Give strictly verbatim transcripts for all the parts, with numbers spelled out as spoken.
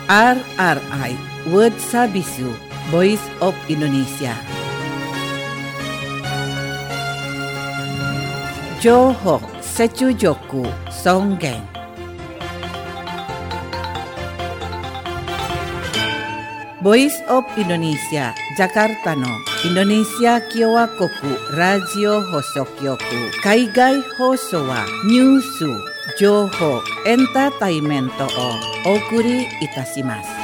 R R I World Service Voice of Indonesia. Johor Secujoku Songgeng. Voice of Indonesia Jakarta no Indonesia Kyowa Koku Radio Hosokyoku Kaigai Hoso wa Nyusu Joho Entertainmento o Okuri Itashimasu.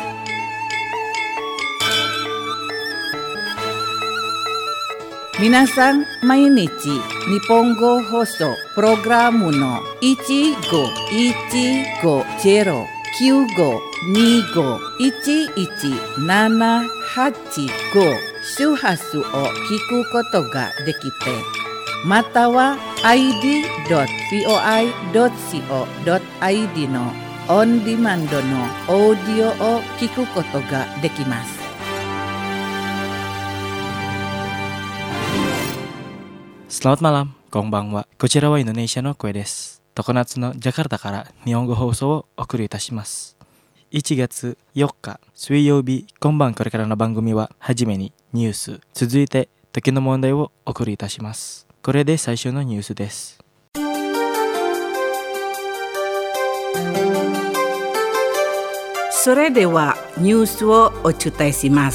Minasan mainichi Nihongo Hoso Programu no oneごいちごゼロきゅうごにごいちいちななはちご周波数を聞くことができて、または アイディードットブイオアイドットシーオードットアイディー のオンディマンドのオーディオを聞くことができます。 Selamat malam, konbanwa. こちらはインドネシアの声です。常夏のジャカルタから日本語放送をお送りいたします。いちがつよっか水曜日、今晩これからの番組ははじめにニュース、続いて時の問題をお送りいたします。これで最初のニュースです。 それではニュースをお伝えします。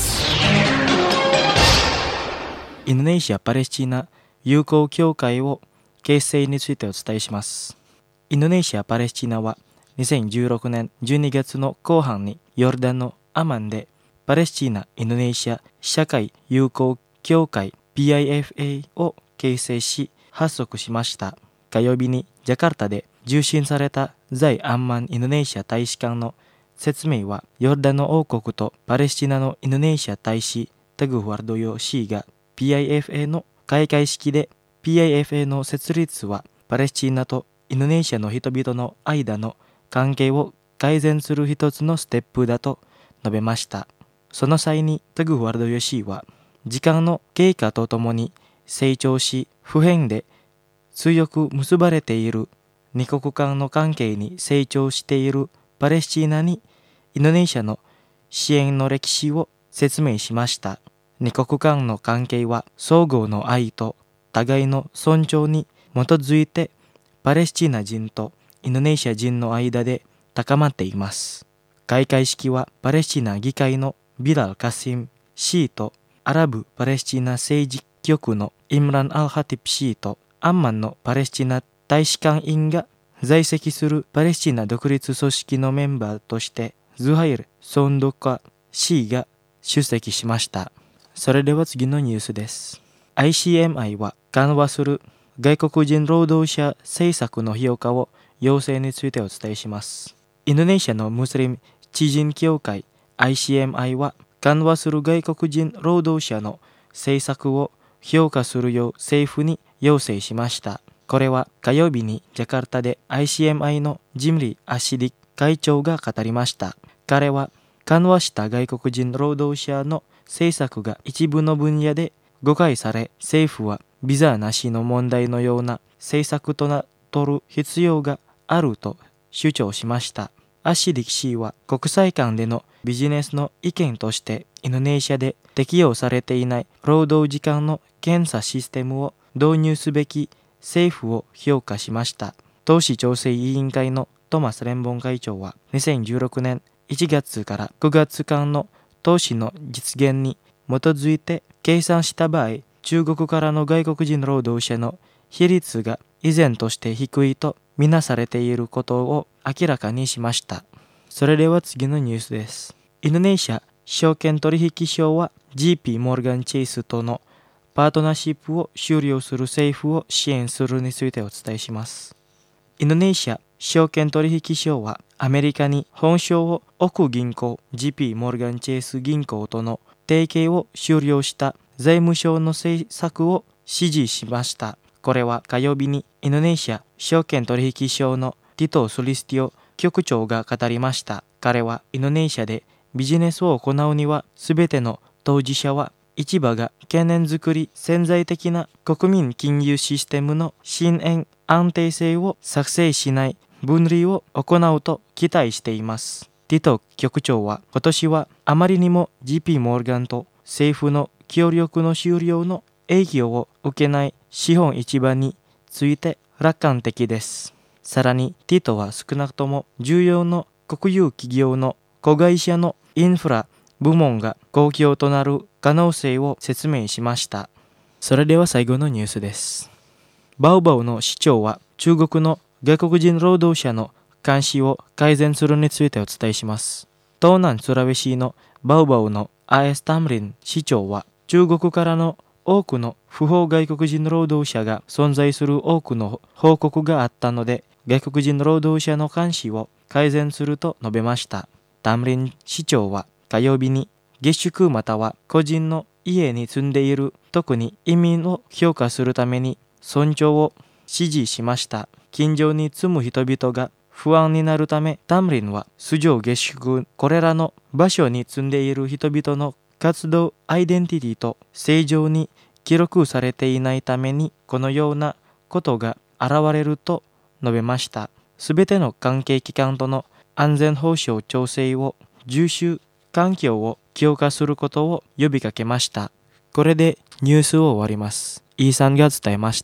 インドネシア・パレスチナ友好協会を結成についてお伝えします。インドネシア・パレスチナはにせんじゅうろくねんじゅうにがつの後半にヨルダンのアマンでパレスチナ・インドネシア社会友好協会 ピーアイエフエー を結成し発足しました。火曜日にジャカルタで受信された在アンマンインドネシア大使館の説明は、ヨルダンの王国とパレスチナのインドネシア大使テグ・ワルドヨ氏が ピーアイエフエー の開会式で ピーアイエフエー の設立はパレスチナとインドネシアの人々の間の関係を改善する一つのステップだと述べました。その際にテグ・ワルドヨ氏は、時間の経過とともに成長し普遍で強く結ばれている二国間の関係に成長しているパレスチナにインドネシアの支援の歴史を説明しました。二国間の関係は相互の愛と互いの尊重に基づいてパレスチナ人とインドネシア人の間で高まっています。開会式はパレスチナ議会のビラル・カシム氏とアラブ・パレスチナ政治局のイムラン・アル・ハティプ氏とアンマンのパレスチナ大使館員が在籍するパレスチナ独立組織のメンバーとしてズハイル・ソンドカ氏が出席しました。それでは次のニュースです。 アイシーエムアイ は緩和する外国人労働者政策の評価を要請についてお伝えします。インドネシアのムスリム知人協会 アイシーエムアイ は緩和する外国人労働者の政策を評価するよう政府に要請しました。これは火曜日にジャカルタで アイシーエムアイ のジムリ・アシディ会長が語りました。彼は緩和した外国人労働者の政策が一部の分野で誤解され、政府はビザなしの問題のような政策とな取る必要があると主張しました。アシディ氏は国際間でのビジネスの意見としてインドネシアで適用されていない労働時間の検査システムを導入すべき政府を評価しました。投資調整委員会のトマス・レンボン会長はにせんじゅうろくねんいちがつからくがつかんの投資の実現に基づいて計算した場合、中国からの外国人労働者の比率が依然として低いとみなされていることを明らかにしました。それでは次のニュースです。インドネシア証券取引所は ジーピー モルガン・チェイスとのパートナーシップを終了する政府を支援するについてお伝えします。インドネシア証券取引所はアメリカに本社を置く銀行 ジーピー モルガン・チェイス銀行との提携を終了した財務省の政策を支持しました。これは火曜日にインドネシア証券取引所のティト・スリスティオ局長が語りました。彼はインドネシアでビジネスを行うにはすべての当事者は市場が懸念づくり潜在的な国民金融システムの深淵安定性を作成しない分離を行うと期待しています。 ティト局長は今年はあまりにも ジーピー モルガンと政府の協力の終了の影響を受けない資本市場について楽観的です。さらにティトは少なくとも重要の国有企業の子会社のインフラ部門が公共となる可能性を説明しました。それでは最後のニュースです。バオバオの市長は中国の外国人労働者の監視を改善するについてお伝えします。東南スラウェシのバオバオのアエス・タムリン市長は中国からの多くの不法外国人労働者が存在する多くの報告があったので、外国人労働者の監視を改善すると述べました。タムリン市長は火曜日に下宿または個人の家に住んでいる特に移民を評価するために尊重を指示しました。近所に住む人々が不安になるため、タムリンは素性下宿これらの場所に住んでいる人々の活動アイデンティティと正常に記録されていないためにこのようなことが現れると述べました。すべての関係機関との安全保障調整を重視環境を強化することを呼びかけました。これでニュースを終わります。イーさんが伝えました。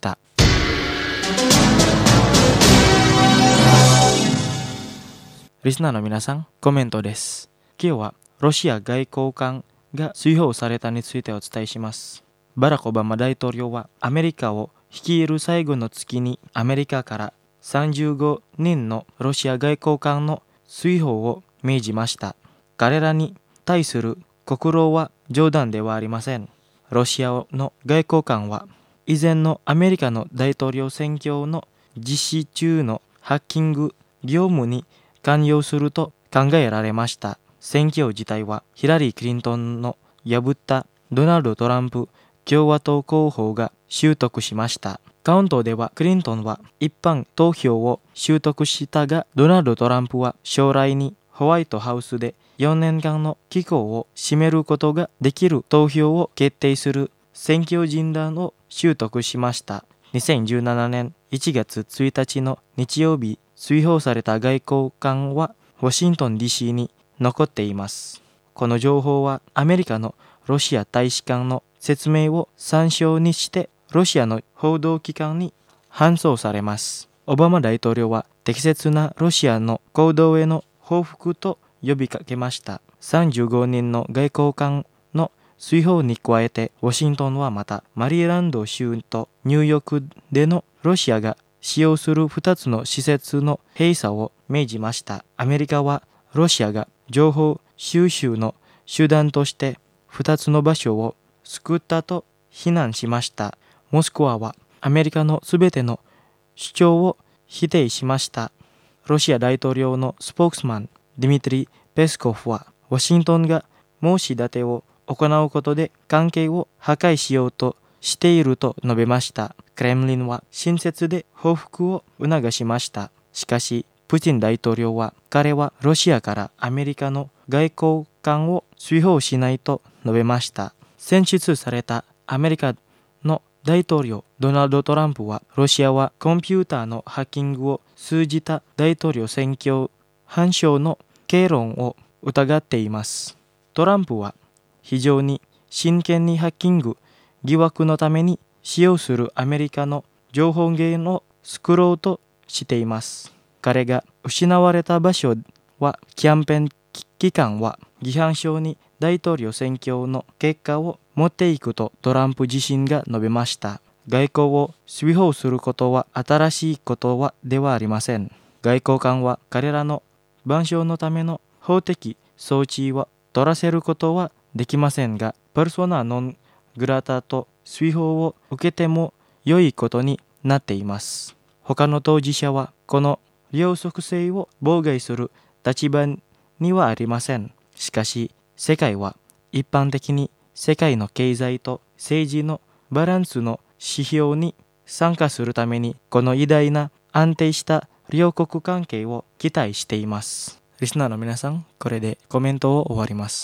リスナーの皆さん、コメントです。今日はロシア外交官が追放されたについてお伝えします。バラク・オバマ大統領はアメリカを率いる最後の月にアメリカからさんじゅうごにんのロシア外交官の追放を命じました。彼らに対する国労は冗談ではありません。ロシアの外交官は以前のアメリカの大統領選挙の実施中のハッキング業務に関与すると考えられました。選挙自体はヒラリー・クリントンの破ったドナルド・トランプ共和党候補が習得しました。カウントではクリントンは一般投票を習得したが、ドナルド・トランプは将来にホワイトハウスでよねんかんの機構を占めることができる投票を決定する選挙人団を習得しました。にせんじゅうななねんいちがつついたちの日曜日、追放された外交官はワシントン ディーシー に残っています。この情報はアメリカのロシア大使館の説明を参照にしてロシアの報道機関に搬送されます。オバマ大統領は適切なロシアの行動への報復と呼びかけました。さんじゅうごにんの外交官の追放に加えて、ワシントンはまたマリーランド州とニューヨークでのロシアが使用するふたつの施設の閉鎖を命じました。アメリカはロシアが情報収集の手段としてふたつの場所を救ったと非難しました。モスクワはアメリカのすべての主張を否定しました。ロシア大統領のスポークスマンディミトリー・ペスコフはワシントンが申し立てを行うことで関係を破壊しようとしていると述べました。クレムリンは親切で報復を促しました。しかしプーチン大統領は彼はロシアからアメリカの外交官を追放しないと述べました。選出されたアメリカの大統領ドナルド・トランプはロシアはコンピューターのハッキングを通じた大統領選挙反証の経論を疑っています。トランプは非常に真剣にハッキング疑惑のために使用するアメリカの情報源を作ろうとしています。彼が失われた場所はキャンペーン期間は議反証に大統領選挙の結果を持っていくとトランプ自身が述べました。外交を追放することは新しいことはではありません。外交官は彼らの賠償のための法的措置は取らせることはできませんが、パルソナノングラタと追放を受けても良いことになっています。他の当事者はこの両側性を妨害する立場にはありません。しかし世界は一般的に世界の経済と政治のバランスの指標に参加するためにこの偉大な安定した両国関係を期待しています。リスナーの皆さん、これでコメントを終わります。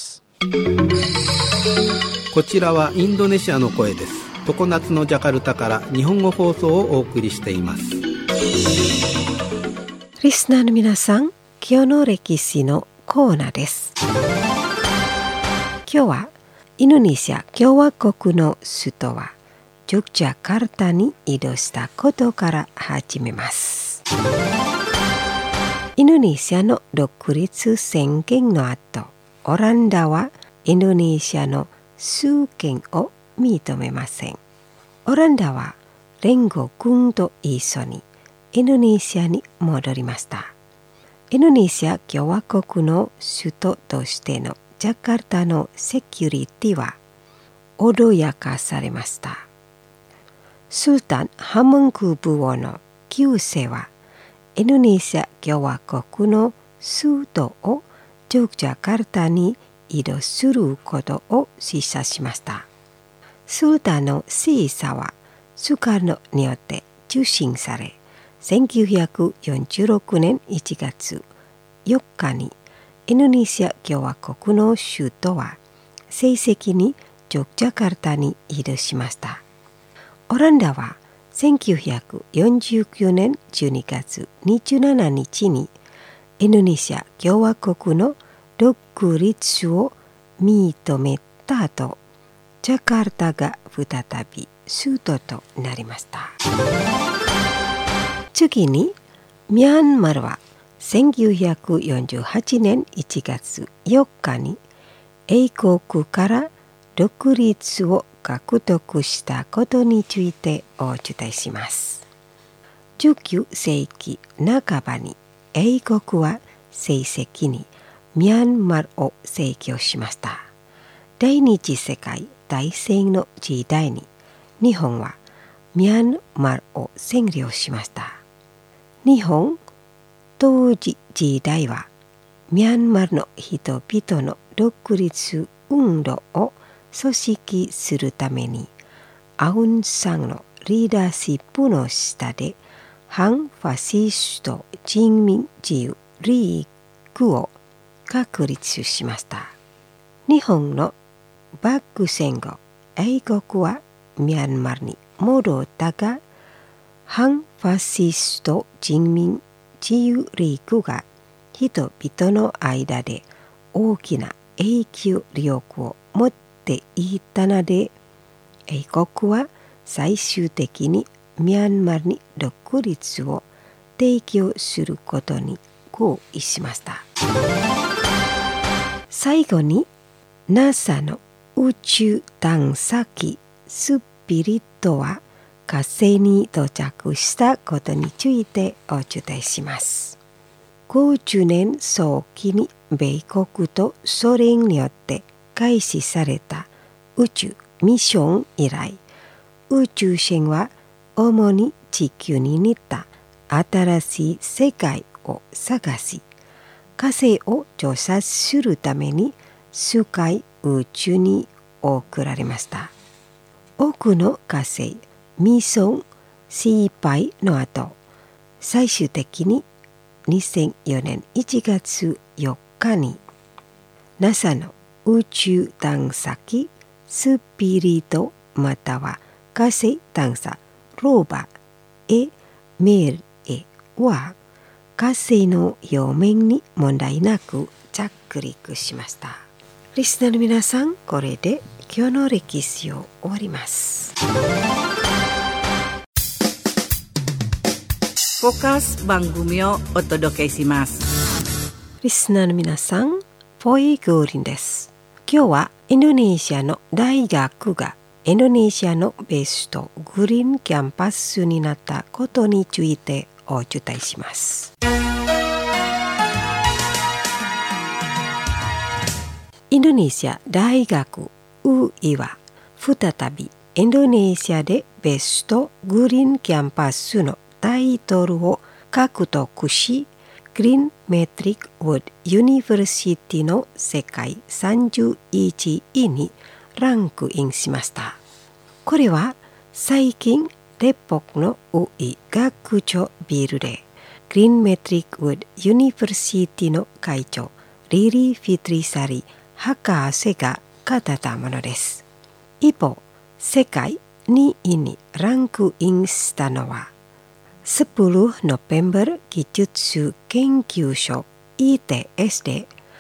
こちらはインドネシアの声です。常夏のジャカルタから日本語放送をお送りしています。 リスナーの皆さん、今日の歴史のコーナーです。今日はインドネシア共和国の首都はジョグジャカルタに移動したことから始めます。インドネシアの独立宣言の後、オランダはインドネシアの主権を認めません。オランダは連合軍と一緒にインドネシアに戻りました。インドネシア共和国の首都としてのジャカルタのセキュリティは脅かされました。スルタンハムンクブ王のきゅう世はインドネシア共和国の首都をジョグジャカルタに移動することを示唆しました。スルタンのシーサはスカルノによって受信され、せんきゅうひゃくよんじゅうろくねんいちがつよっかにインドネシア共和国の首都は正式にジョグジャカルタに移動しました。オランダはせんきゅうひゃくよんじゅうきゅうねんじゅうにがつにじゅうしちにちにインドネシア共和国の独立を認めた後、ジャカルタが再び首都となりました。次にミャンマーはせんきゅうひゃくよんじゅうはちねんいちがつよっかに英国から独立を獲得したことについてお伝えします。じゅうきゅうせいきなかばに英国は正式にミャンマーを占拠しました。第二次世界大戦の時代に日本はミャンマーを占領しました。日本当時時代はミャンマーの人々の独立運動を組織するためにアウンサンのリーダーシップの下で反ファシスト人民自由リーグを確立しました。日本の幕戦後、英国はミャンマーに戻ったが、反ファシスト人民自由リーグが人々の間で大きな影響力を持っていたので、英国は最終的にミャンマーに独立を提供することに合意しました。最後に ナサ の宇宙探査機スピリットは火星に到着したことについてお伝えします。ごじゅうねん早期に米国とソ連によって開始された宇宙ミッション以来、宇宙船は主に地球に似た新しい世界を探し、火星を調査するために数回宇宙に送られました。多くの火星ミッション失敗の後、最終的ににせんよねんいちがつよっかに ナサ の宇宙探査機スピリットまたは火星探査ローバーエメルエは火星の表面に問題なく着陸しました。リスナーの皆さん、これで今日の歴史を終わります。 フォーカス番組をお届けします。 リスナーの皆さん、ポイグーリンです。今日はインドネシアの大学がインドネシアのベストグリーンキャンパスになったことについてお伝えします。インドネシア大学ウイは再びインドネシアでベストグリーンキャンパスのタイトルを獲得し、グリーンメトリックウッドユニバーシティの世界さんじゅういちいにランクインしました。これは最近列北のウイ学長ビルでグリーンメトリックウッドユニバーシティの会長リリー・フィトリサリ博士が語ったものです。一方、世界にいにランクインしたのはじゅうノベンバー技術研究所 イーティーエス で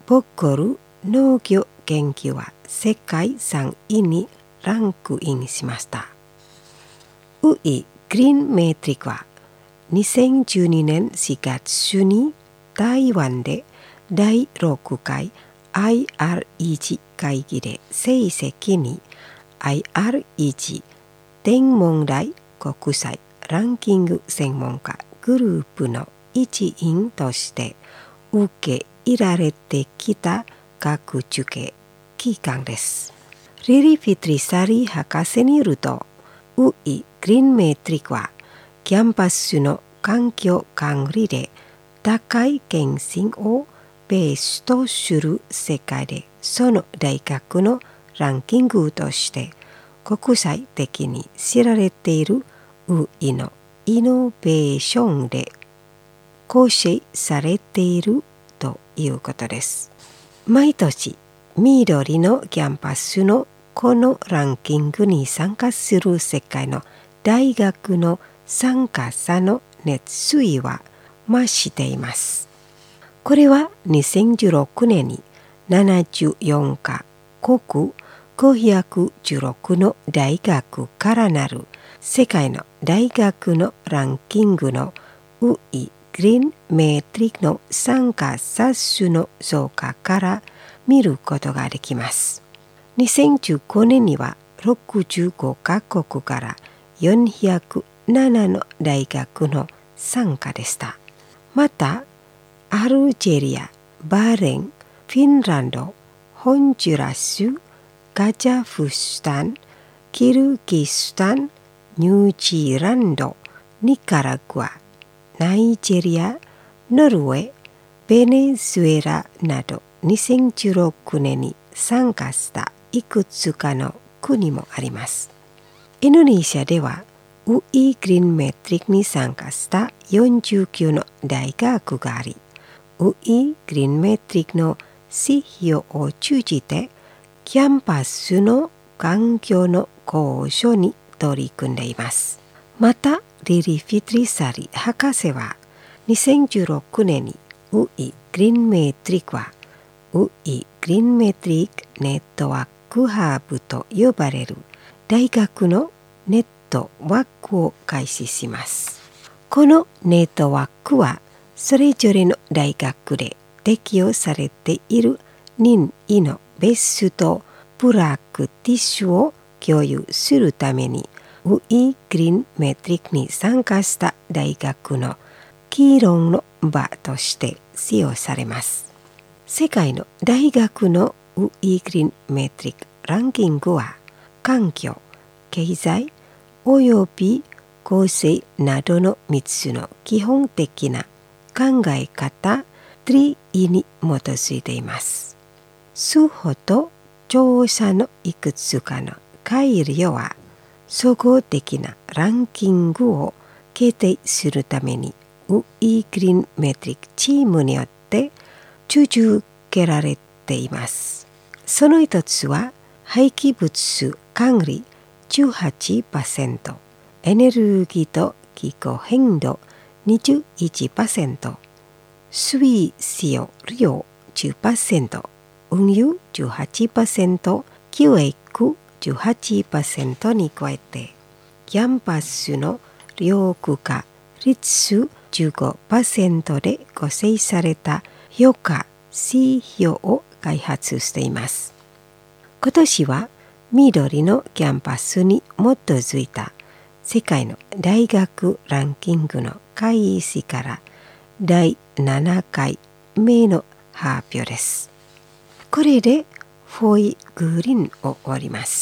ボッコル農業研究は世界さんいにランクインしました。ウイグリーンメトリックはにせんじゅうにねんしがつに台湾でだいろっかい アイアールイージー 会議で正式に アイアールイージー 天文台国際ランキング専門家グループの一員として受け入れられてきた学術機関です。リリ・フィトリ・サリ博士によると、ウイ・グリーンメトリックはキャンパスの環境管理で高い検診をベースとする世界でその大学のランキングとして国際的に知られているウイのイノベーションで構成されているということです。毎年緑のキャンパスのこのランキングに参加する世界の大学の参加者の熱意は増しています。これはにせんじゅうろくねんにななじゅうよんかこくごひゃくじゅうろくの大学からなる世界の大学のランキングのウイ・グリーンメトリックの参加者数の増加から見ることができます。にせんじゅうごねんにはろくじゅうごかこくからよんひゃくななの大学の参加でした。また、アルジェリア、バーレーン、フィンランド、ホンジュラス、カザフスタン、キルギスタン、ニュージーランド、ニカラグア、ナイジェリア、ノルウェー、ベネズエラなどにせんじゅうろくねんに参加したいくつかの国もあります。インドネシアではウイ・グリーンメトリックに参加したよんじゅうきゅうの大学があり、ウイ・グリーンメトリックの指標を通じてキャンパスの環境の向上に取り組んでいます。また、リリ・フィトリ・サリ博士はにせんじゅうろくねんにウイ・グリーンメトリックはウイ・グリーンメトリックネットワークハブと呼ばれる大学のネットワークを開始します。このネットワークはそれぞれの大学で適用されている任意のベストプラクティスを共有するためにウイ・グリーンメトリックに参加した大学の議論の場として使用されます。世界の大学のウイ・グリーンメトリックランキングは環境、経済および構成などのみっつの基本的な考え方トリイに基づいています。数歩と調査のいくつかの改良は総合的なランキングを決定するためにウイ・グリーンメトリックチームによって続けられています。その一つは廃棄物管理 じゅうはちパーセント、エネルギーと気候変動 にじゅういちパーセント、水使用量 じゅっパーセント、運輸 じゅうはちパーセント、教育 じゅうはちパーセント に加えて、キャンパスの緑化率 じゅうごパーセント で構成された評価指標を開発しています。今年は緑のキャンパスに基づいた世界の大学ランキングの開始からだいななかいめの発表です。これでフォイグリーンを終わります。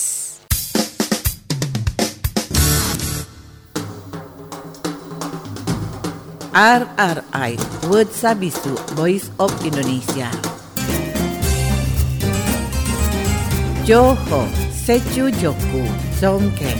アールアールアイ Word Sabisu Voice of Indonesia 情報、接中力、尊敬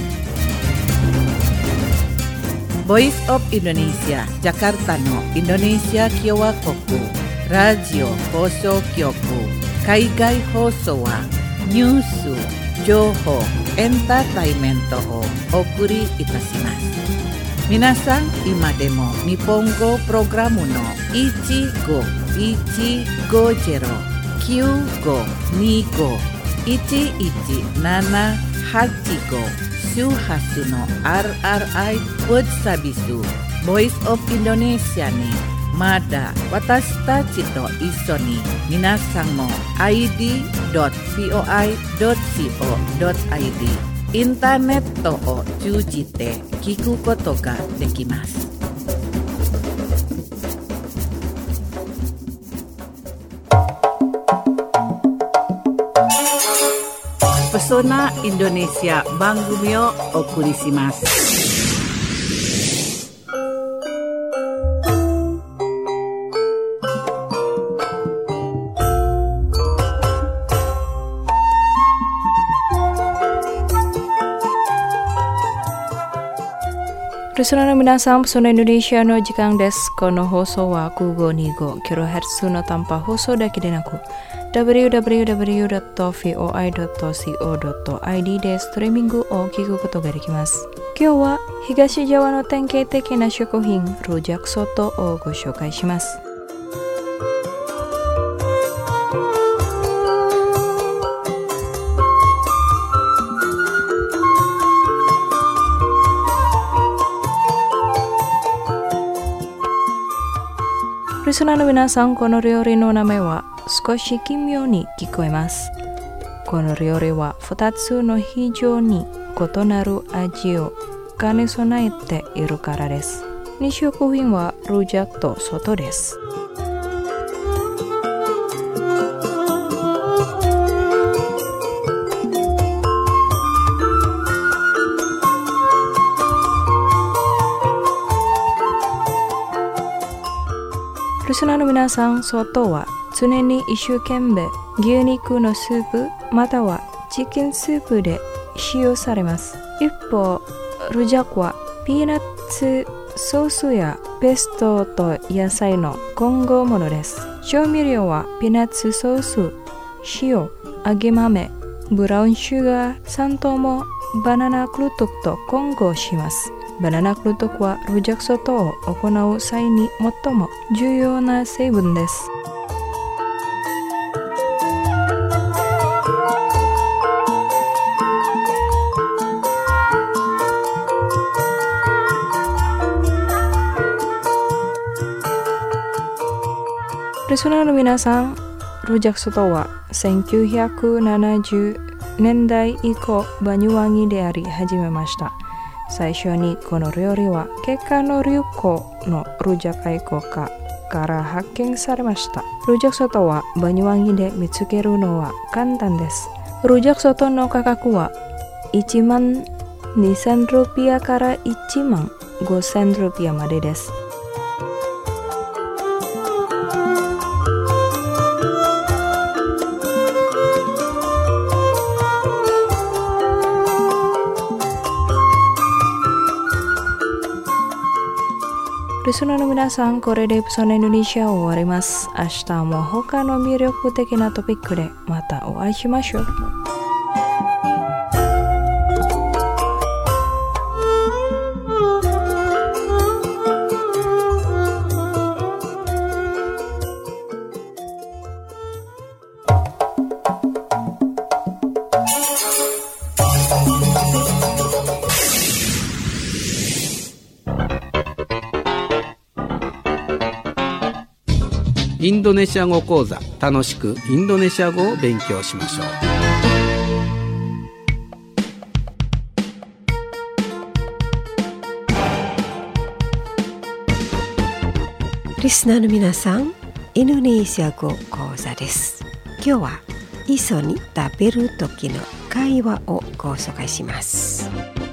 Voice of Indonesia ジャカルタのインドネシア共和国ラジオ放送局海外放送はニュース、情報、エンターテイメントをお送りいたします。皆さん今でも日本語プログラムのいちごいちごゼロきゅうごにごいちいちななはちごSuhasu no アールアールアイ Word Sabisu Voice of Indonesia ni Mada watashi tachi to iso ni minasan mo i d dot voi dot co dot i d インターネットを通じて聞くことができます。Pesona Indonesia 番組をお送りします。 Listenerの皆さん、Pesona Indonesiaの時間です。この放送はきゅうごにごキロヘルツ の短波放送だけでなく ダブリューダブリューダブリュードットフォーアイドットコドットアイディー でストリーミングを聞くことができます。今日は東ジャワの典型的な食品ルージャクソトをご紹介します。リスナーの皆さん、この料理の名前は少し奇妙に聞こえます。この料理はふたつの非常に異なる味を兼ね備えているからです。に食品はルージャとソトです。リスナーの皆さん、ソトは常に一生懸命牛肉のスープまたはチキンスープで使用されます。一方、ルジャクはピーナッツソースやペストと野菜の混合物です。調味料はピーナッツソース、塩、揚げ豆、ブラウンシュガー、砂糖もバナナクルトクと混合します。バナナクルトクはルジャクソトを行う際に最も重要な成分です。リスナーの皆さん、ルジャクソトはせんきゅうひゃくななじゅうねんだい以降バニュワギであり始めました。最初にこの料理は結果の流行のルジャカイコカから発見されました。ルジャクソトはバニュワギで見つけるのは簡単です。ルジャクソトの価格はいちまんにせんルピアからいちまんごせんルピアまでです。リスナーの皆さん、これでプソナインドネシアを終わります。明日も他の魅力的なトピックでまたお会いしましょう。 インドネシア語講座、楽しくインドネシア語を勉強しましょう。リスナーの皆さん、インドネシア語講座です。今日は一緒に食べる時の会話をご紹介します。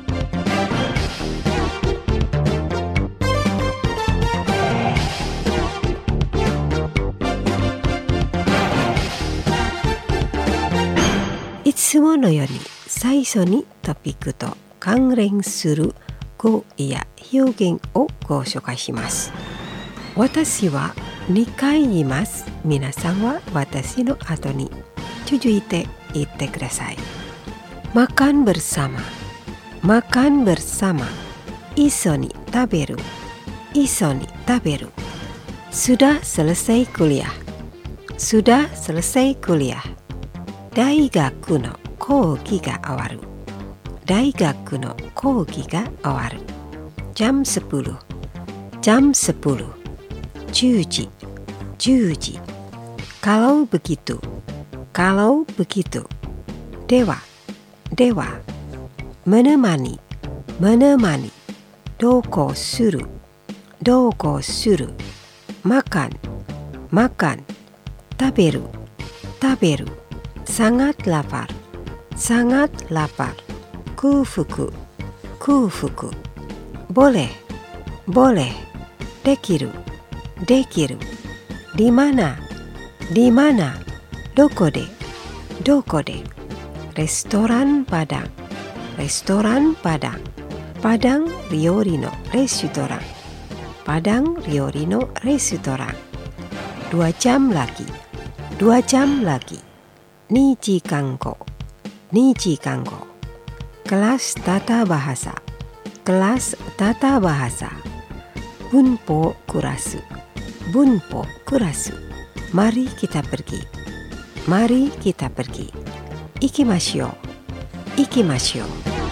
いつものように最初にトピックと関連する語や表現をご紹介します。私はにかい言います。皆さんは私の後に続いて言ってください。makan bersama, makan bersama, 一緒に食べる、一緒に食べる。sudah selesai kuliah, sudah selesai kuliah. Daigaku no kouki ga awaru. Daigaku no kouki ga awaru. Jam sepuluh. Jam sepuluh. Juji. Juji. Kalau begitu. Kalau begitu. Dewa. Dewa. Menemani. Menemani. Doko suru. Doko suru. Makan. Makan. Taberu. Taberu. Sangat lapar. Sangat lapar. Kufuku. Kufuku. Boleh. Boleh. Dekiru. Dekiru. Di mana? Di mana? Doko de. Doko de. Restoran Padang. Restoran Padang. Padang Ryori no restoran. Padang Ryori no restoran. Dua jam lagi. Dua jam lagi. Nichi kanko. Nichi kanko. Kelas tata bahasa. Kelas tata bahasa. Bunpo kurasu. Bunpo kurasu. Mari kita pergi. Mari kita pergi. Ikimashou. Ikimashou.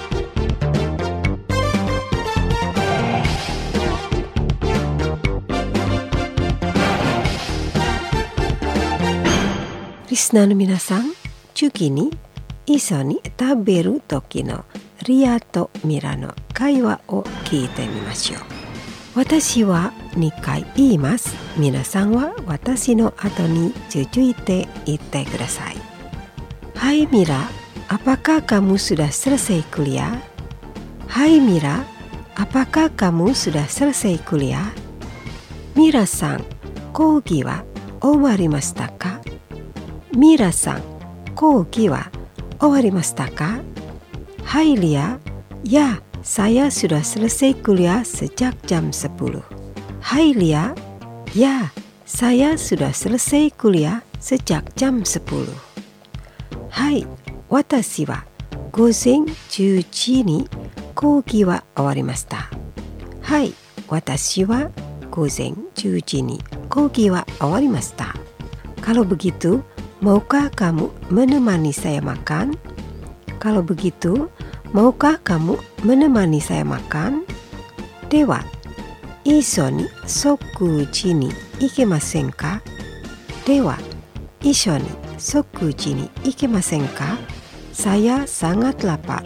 Listenerの皆さん、次に一緒に食べる時のリアとミラの会話を聞いてみましょう。私はにかい言います。皆さんは私の後に続いて言ってください。Hai Mira, apakah kamu sudah selesai kuliah? Hai Mira, apakah kamu sudah selesai kuliah? Mira-san, kouki wa owarimashita ka? Mira-san, kouki wa owarimashita ka? Hai Lia, ya, saya sudah selesai kuliah sejak jam sepuluh. Hai Lia, ya, saya sudah selesai kuliah sejak jam sepuluh. Hai, watashi wa gozenじゅうじに講義は終わりました。はい、私は午前じゅうじに講義は終わりました。Kalau begitu, maukah kamu menemani saya makan? Kalau begitu, maukah kamu menemani saya makan? Dewa, 一緒に食事に行けませんか? Dewa, 一緒に食事に行けませんか? Saya sangat lapar.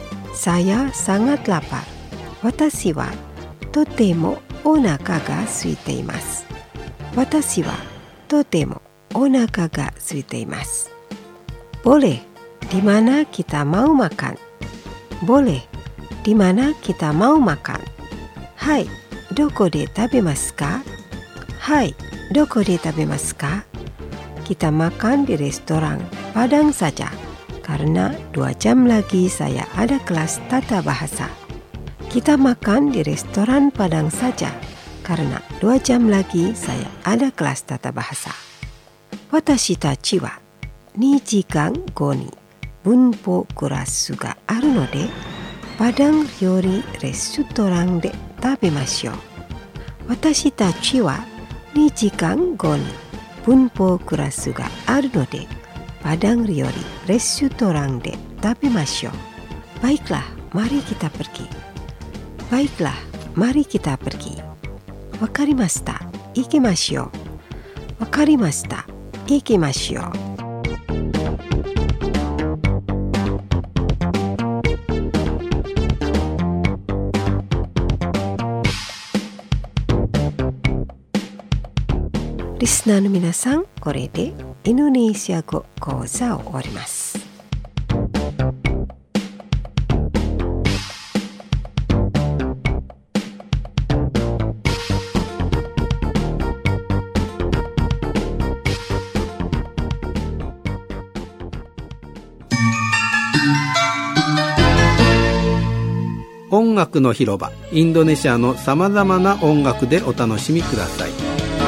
Saya sangat lapar. 私はとてもお腹が空いています。私はとてもお腹が空いています。Boleh, di mana kita mau makan? Boleh, di mana kita mau makan? Hai, どこで食べますか? Hai, どこで食べますか? Kita makan di restoran Padang saja, karena dua jam lagi saya ada kelas tata bahasa. Kita makan di restoran Padang saja, karena dua jam lagi saya ada kelas tata bahasa. Watashi tachi waにじかんごに文法クラスがあるので、Padang Ryoriレストランで食べましょう。私たちはにじかんごに文法クラスがあるので、Padang Ryoriレストランで食べましょう。Baiklah, mari kita pergi. Baiklah, mari kita pergi. わかりました。行きましょう。わかりました。行きましょう。リスナーの皆さん、これでインドネシア語講座を終わります。 音楽の広場、インドネシアのさまざまな音楽でお楽しみください。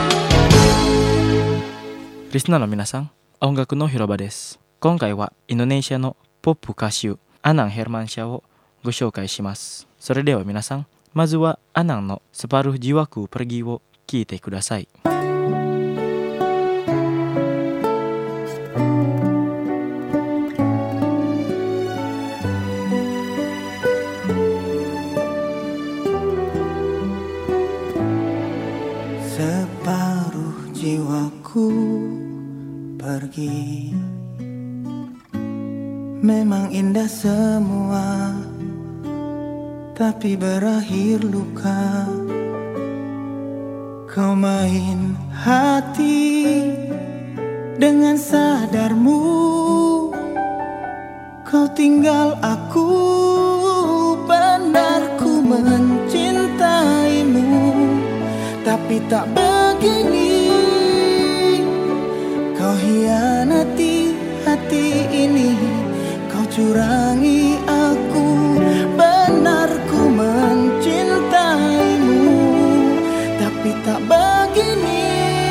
リスナーの皆さん、音楽の広場です。今回はインドネシアのポップ歌手アナン・ヘルマンシャをご紹介します。それでは皆さん、まずはアナンのスパルジワクプレギを聴いてください。 jiwaku pergi. Memang indah semua, tapi berakhir luka. Kau main hati dengan sadarmu. Kau tinggal aku, benar ku mencintaimu. Tapi tak begini, kau hianati hati ini. Kau curangi aku, benar ku mencintaimu. Tapi tak begini,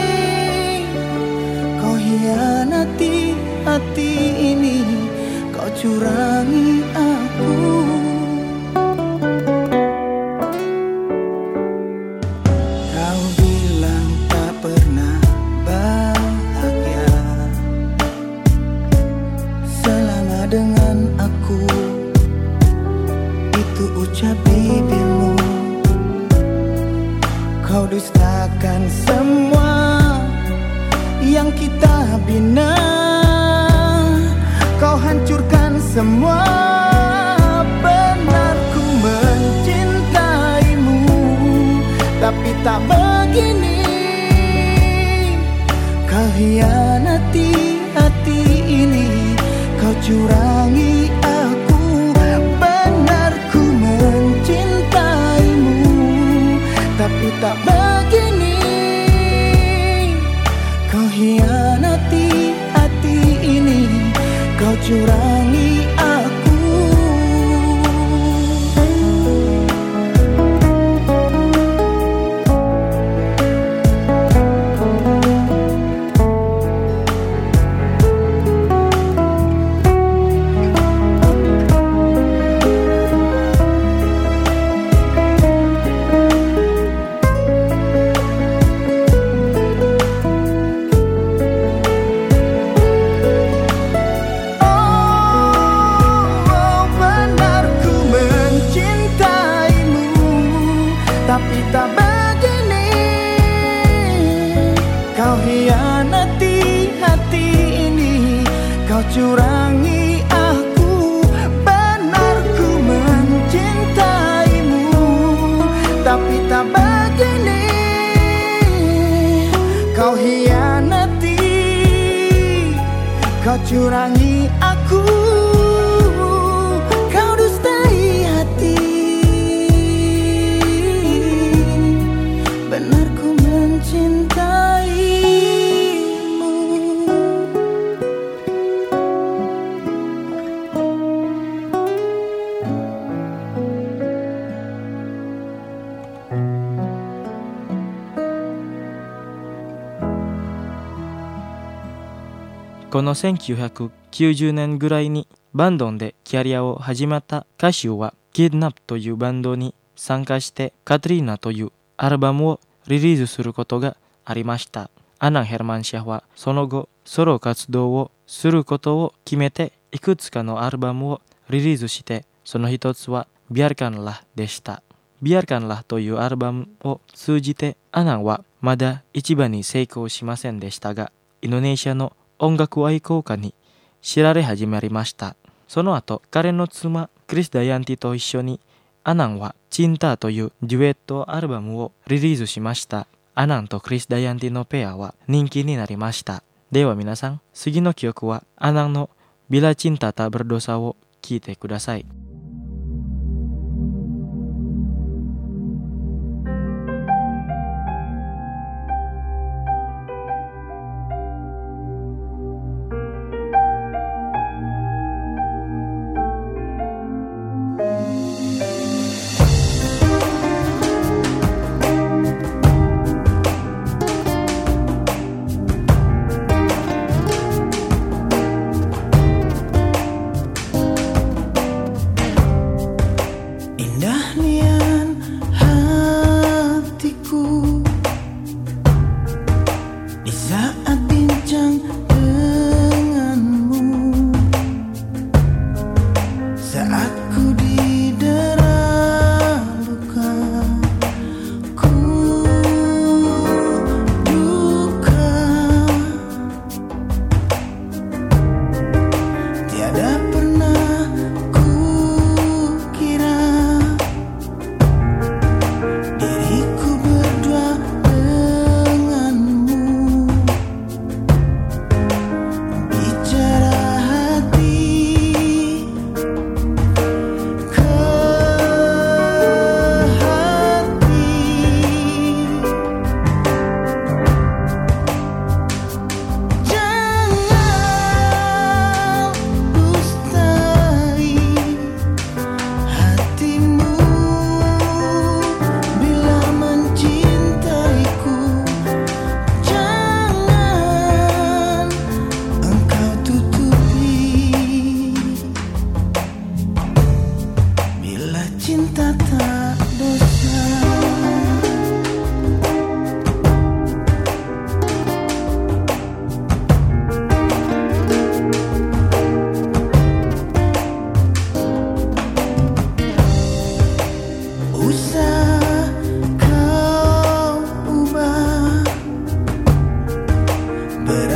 kau hianati hati ini. Kau curangi aku. Kau bilang tak pernah bahagia selama dengan aku. Itu ucap bibirmu. Kau dustakan semua yang kita bina. Kau hancurkan semua, benar ku mencintaimu. Tapi tak begini, kau hianati hati ini. Kau curangi aku, benar ku mencintaimu. Tapi tak begini, kau hianati hati ini. Kau curangi aku. Tapi tak begini, kau hianati hati ini. Kau curangi aku, benar ku mencintaimu. Tapi tak begini, kau hianati, kau curangi aku. Kau dustai hati, benar ku mencintaimu. このせんきゅうひゃくきゅうじゅうねんぐらいにバンドンでキャリアを始まった歌手はキッドナップというバンドに参加してカトリーナというアルバムをリリースすることがありました。アナン・ヘルマンシャはその後ソロ活動をすることを決めていくつかのアルバムをリリースして、その一つはビアルカンラでした。ビアルカンラというアルバムを通じてアナンはまだ一番に成功しませんでしたが、インドネシアの音楽愛好家に知られ始まりました。その後彼の妻クリス・ダイアンティと一緒にアナンはチンターというデュエットアルバムをリリースしました。アナンとクリス・ダイアンティのペアは人気になりました。では皆さん、次の曲はアナンのビラ・チンタタ・ブルドサを聴いてください。 Duka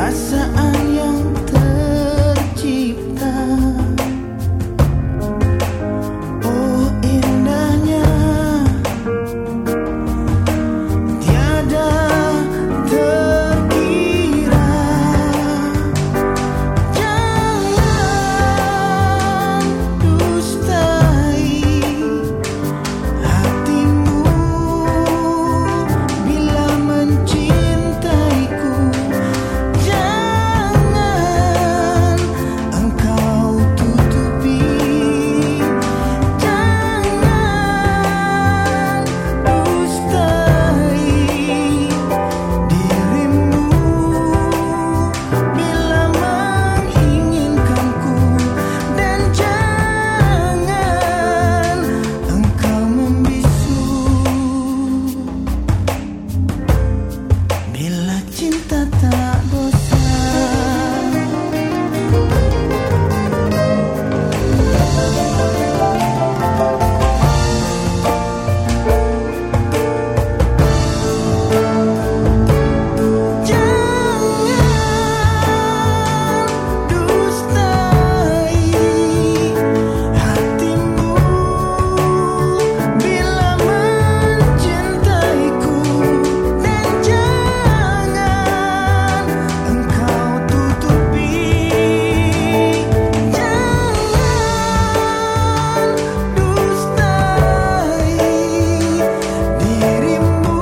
perasaan yang tercipta. Oh indahnya, tiada terkira. Jangan dustai hatimu bila mencintaiku. Jangan engkau tutupi. Jangan dustai dirimu bila menginginkanku. Dan jangan engkau membisu bila cinta tak dosa. Jangan dustai hatimu bila mencintaiku. Dan jangan engkau tutupi. Jangan dustai dirimu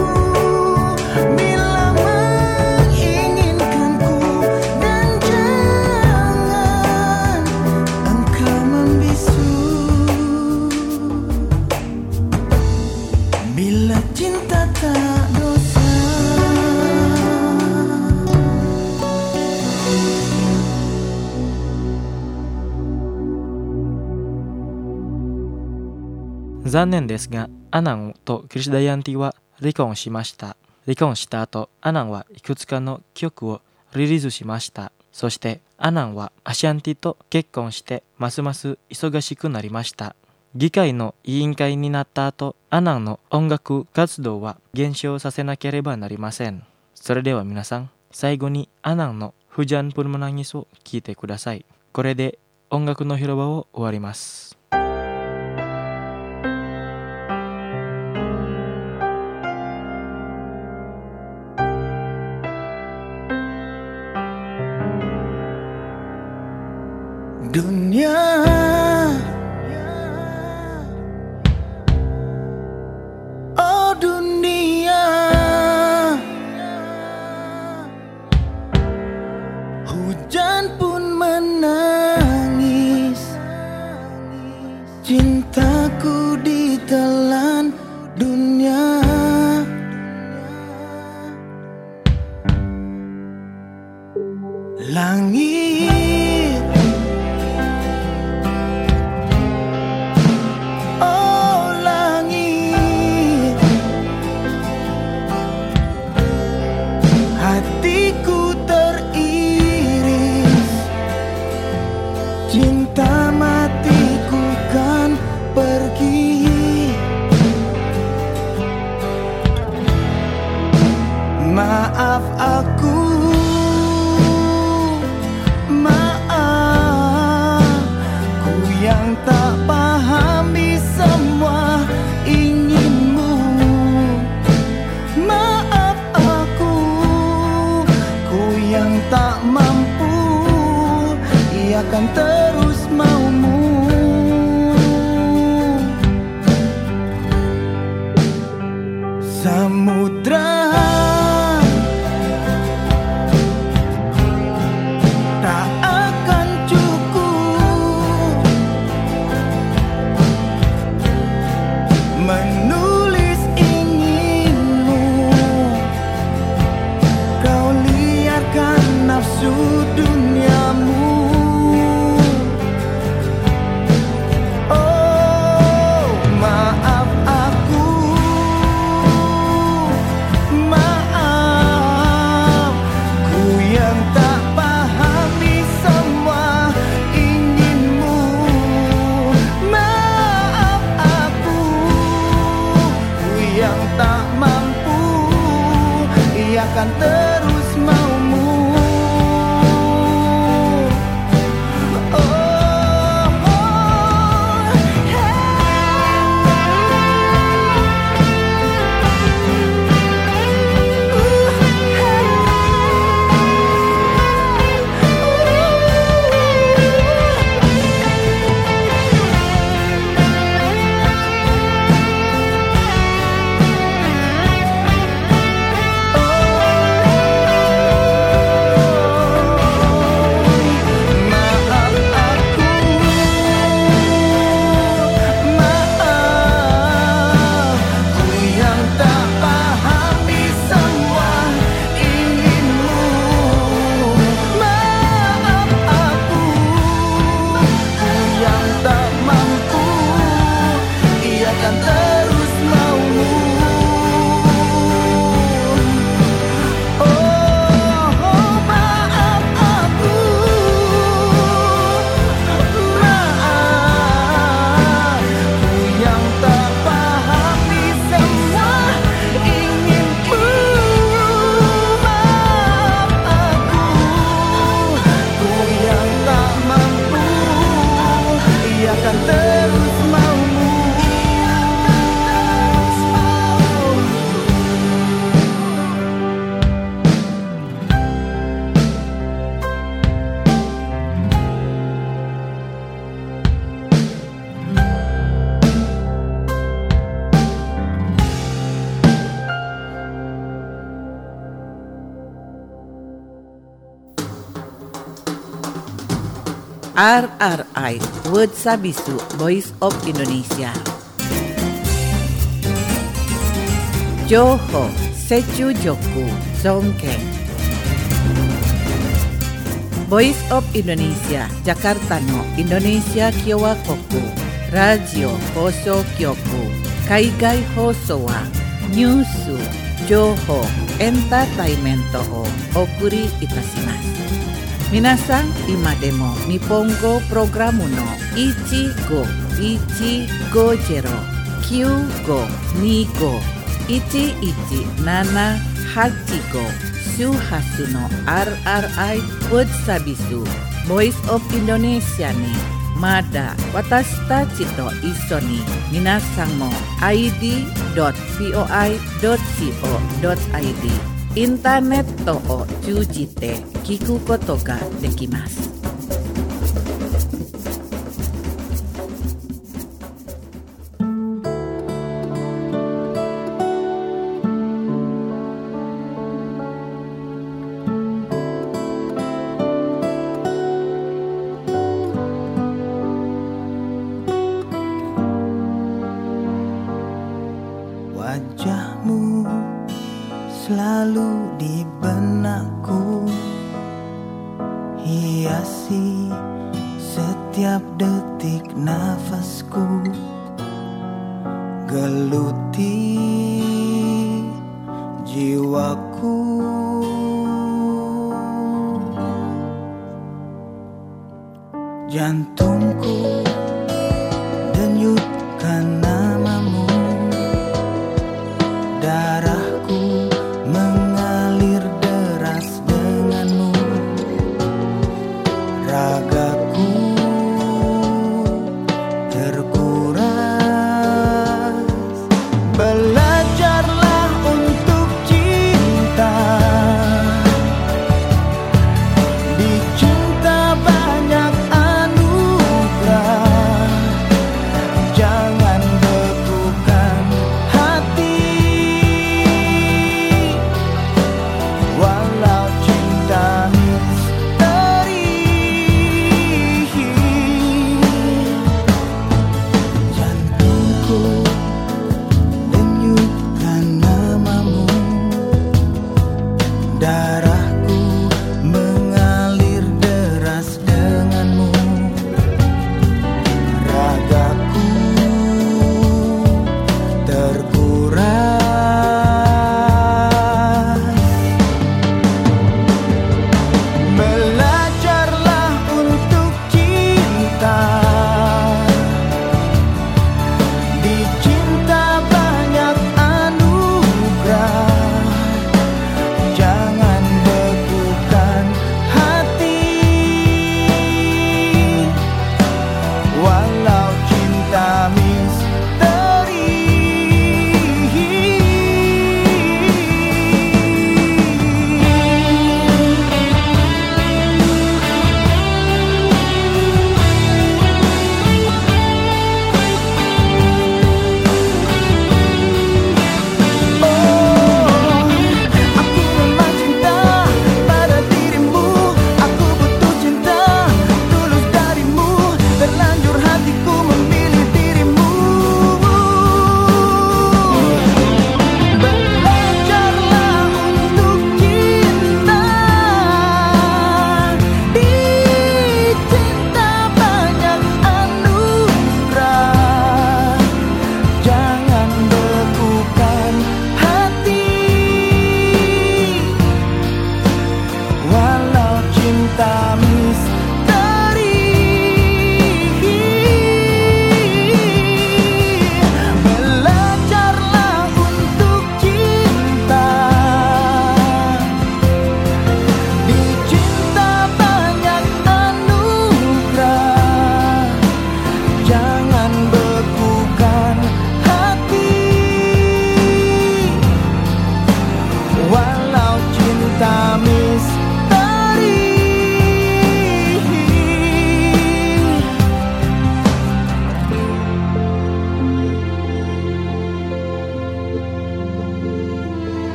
bila menginginkanku. Dan jangan engkau membisu bila cinta tak dosa. Zannen desu ga, Ananとクリシダヤンティは離婚しました。離婚した後、アナンはいくつかの曲をリリースしました。そして、アナンはアシャンティと結婚してますます忙しくなりました。議会の委員会になった後、アナンの音楽活動は減少させなければなりません。それでは皆さん、最後にアナンのフジャンプルマナンギスを聴いてください。これで音楽の広場を終わります。 Dunia, oh dunia, hujan pun menangis. Cintaku ditelan dunia. Langit, oh langit, hatiku teriris. Cinta matiku kan pergi. Maaf aku, maaf ku yang tak pahami semua inginmu. Maaf aku, ku yang tak mampu iakan terus maumu. Samudra tak akan cukup menulis inginmu. Kau liarkan nafsu duniamu. Oh maaf aku, maaf ku yang tak pahami semua inginmu. Maaf aku, ku yang tak mampu iakan terus maumu. R R I Word Sabisu Voice of Indonesia. Johor Secu Joku Songkeng. Voice of Indonesia Jakarta no Indonesia Kyowa Koku Radio Hoso Kyoku Kaigai Hoso wa Nyusu Joho Entertainmento o Okuri Itasimasu. Minasan imademo Nippongo Programu no Ichigo Ichigo Jero Kyugo Nigo Ichi Ichi Nana Hachigo Shuhasu no R R I Word Sabisu Voice of Indonesia ni Mada Watashita Chito Iso ni Minasan mo I D dot voi dot co dot I D インターネットを通じて聞くことができます。 Wajahmu selalu di benakku, hiasi setiap detik nafasku, geluti jiwaku. Jantungku denyutkan namamu, darahku mengalir deras denganmu, ragaku terkuras. Belajarlah untuk cinta, dicinta banyak anugerah.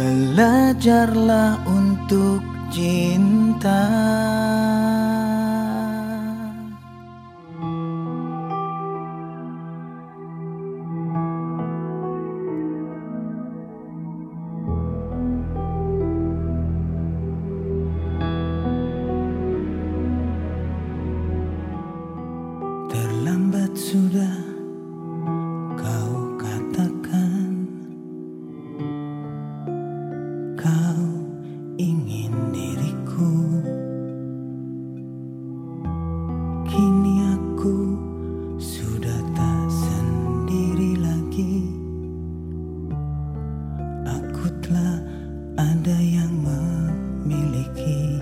Belajarlah untuk cinta. Terlambat sudah kau katakan kau ingin diriku. Kini aku sudah tak sendiri lagi. Aku telah ada yang memiliki.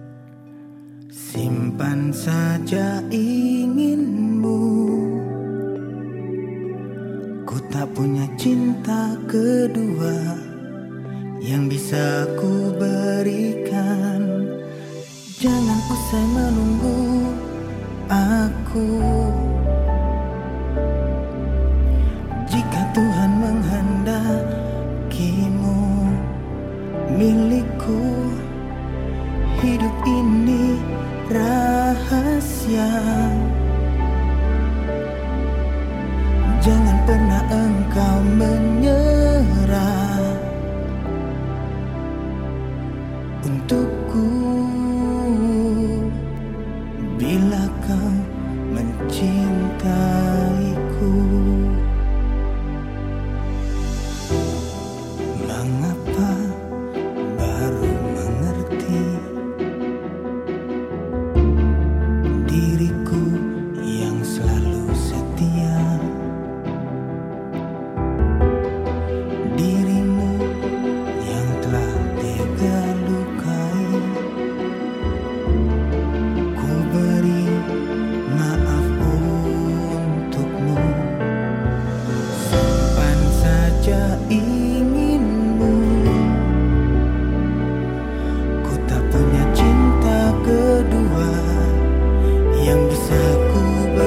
Simpan saja inginmu. Ku tak punya cinta kedua yang bisa ku berikan. Jangan usai menunggu aku. Jika Tuhan menghendakimu milikku, hidup ini rahasia. Jangan pernah engkau menyerah untukku. Bila kau mencintaiku, mengapa baru mengerti diriku yang selalu setia, dirimu yang telah tega lukai. Ku beri maaf untukmu. Simpan saja inginmu. Ku tak punya cinta kedua yang bisa ku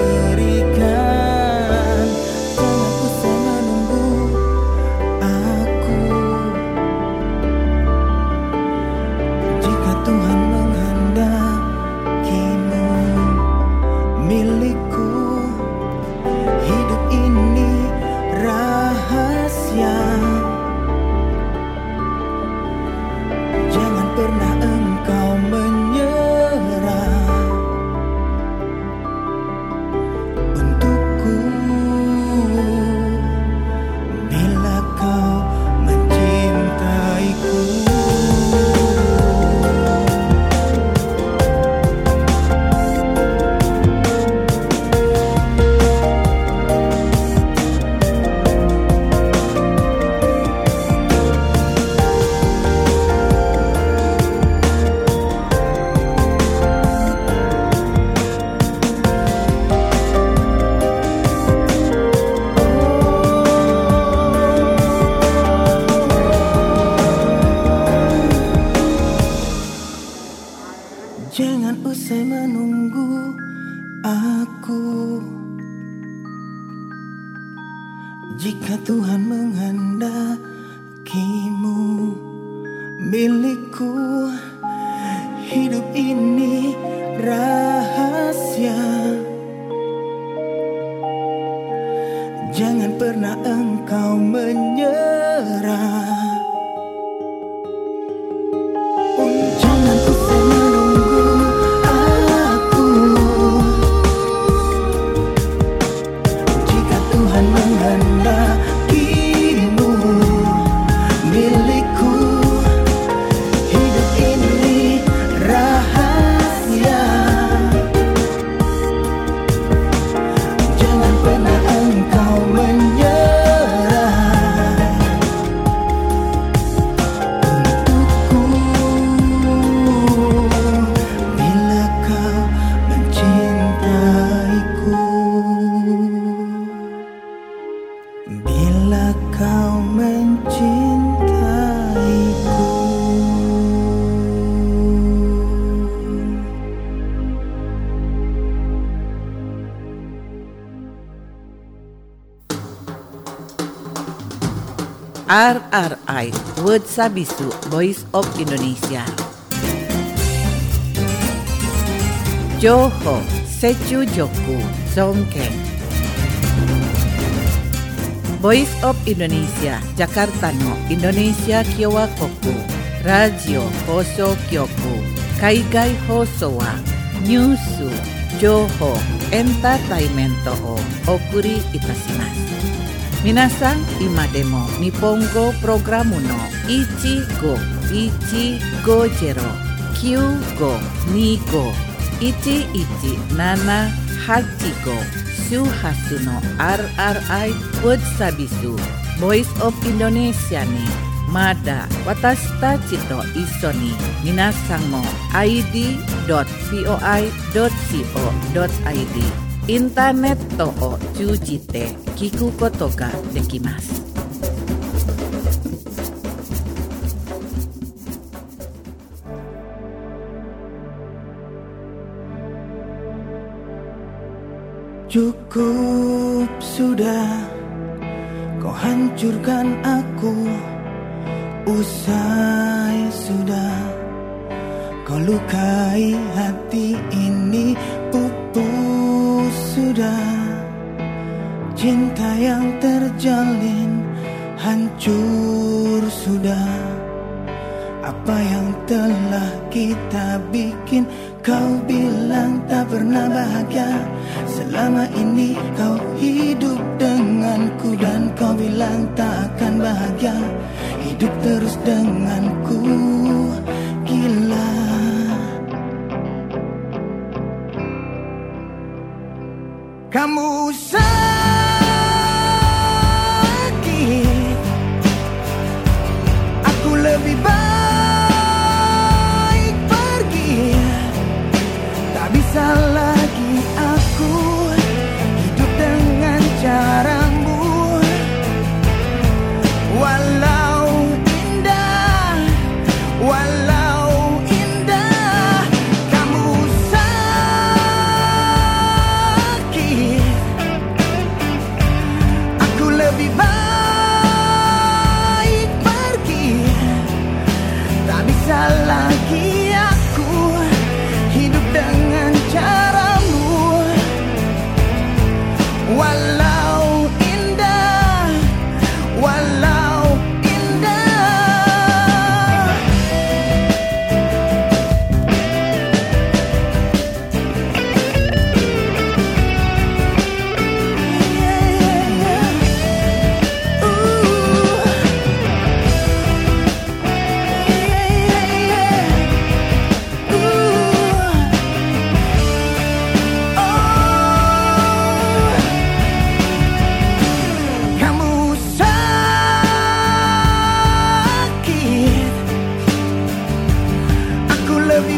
berikan. Jangan usah menunggu aku. Jika Tuhan menghendakimu milikku, hidup ini rahasia. Jangan pernah engkau menyerah untukku. Bila kau mencintaiku, jangan usai menunggu aku. Jika Tuhan menghendakimu milikku, hidup ini rahasia. Jangan pernah engkau menyerah. Jangan usai menunggu aku. Jika Tuhan menghendakimu milikku, hidup ini rahasia. Jangan pernah engkau menyerah untukku. Bila kau mencintaiku, bila kau mencintaiku. R R I Word Sabisu Voice of Indonesia. Johor Secu Joku Songkeng. Voice of Indonesia Jakarta no Indonesia Kyowa Koku Radio Hoso Kyoku Kaigai Hoso wa Nyusu Johor Entertainment o Okuri Itasimasu. Minasan imademo Nippongo Programu no Ichigo Ichigo Jero Kyugo Nigo Ichi Ichi Nana Hachigo Suhasu no R R I Word Sabisu Voice of Indonesia ni Mada Watashita Chito Iso ni Minasan mo I D dot voi dot co dot I D Internet to o chujite kiku koto ga dekimasu. Cukup sudah kau hancurkan aku, usai sudah kau lukai hati ini, pupus sudah cinta yang terjalin, hancur sudah apa yang telah kita bikin. Kau bilang tak pernah bahagia, selama ini kau hidup denganku, dan kau bilang tak akan bahagia hidup terus denganku. Gila, kamu sakit, aku lebih baik pergi. Tak bisa lagi aku hidup dengan caramu, walau indah, walau indah. Kamu sakit, aku lebih baik pergi. Tak bisa lagi aku hidup dengan caramu, walau indah, walau indah. Yeah, yeah, yeah. Ooh. Yeah, yeah, yeah. Ooh. Kamu sakit, aku lebih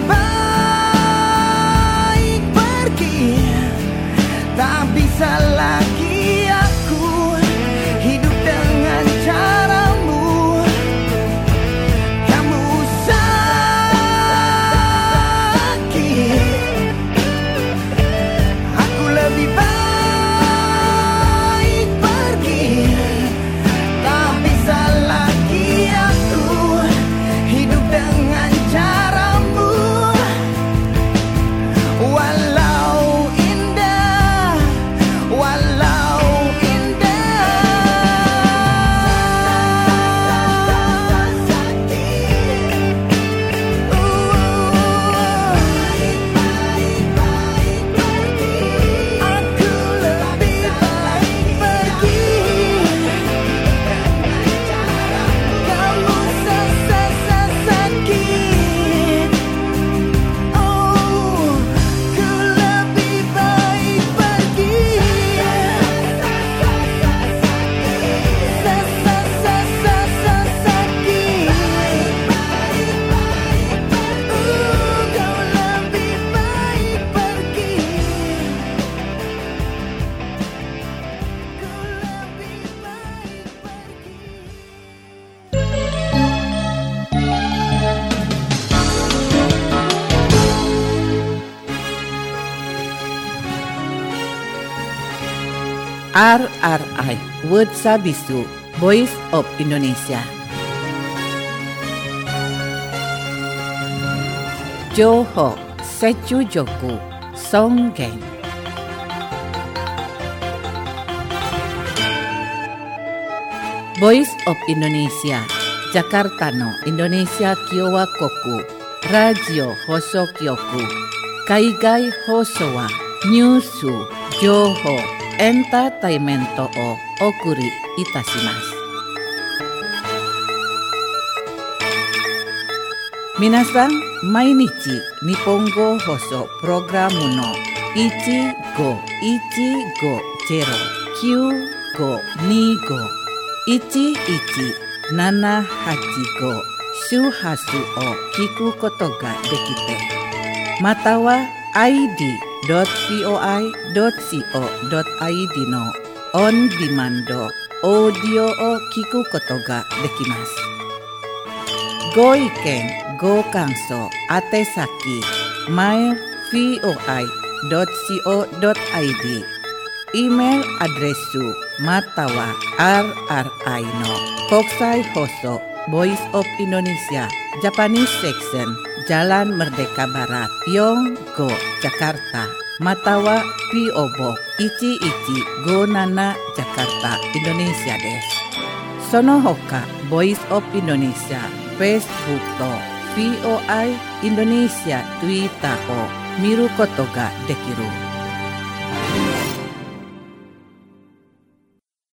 baik pergi. Tak bisa lagi aku hidup dengan caramu. Kamu sakit, aku lebih baik pergi. Tak bisa lagi aku hidup dengan caramu, walau indah, walau R R I Word Sabisu Voice of Indonesia. Johor Sejujoku Songgeng. Voice of Indonesia. Jakarta no Indonesia Kyowa Koku. Radio Hosokyoku. Kaigai Hosowa. Nyusu Johor Entertainmento o Okuri Itashimasu. Minasan, mainichi Nihongo Hoso Programu no ichi go ichi go zero kyu go ni go ichi ichi nana hachi go shuhasu o kiku koto ga dekite. Matawa i d dot voi dot co dot i d no on demand audio o kiku koto ga dekimasu. Go iken, go kanso, atesaki, mail voi dot co dot i d, email adresu matawa rri no Kokusai Hoso Voice of Indonesia Japanese Section Jalan Merdeka Barat Yonggo Jakarta matawa P O Box ichi ichi go nana Jakarta Indonesia desu. Sono hoka Voice of Indonesia Facebook to V O I Indonesia Twitter o miru koto ga dekiru.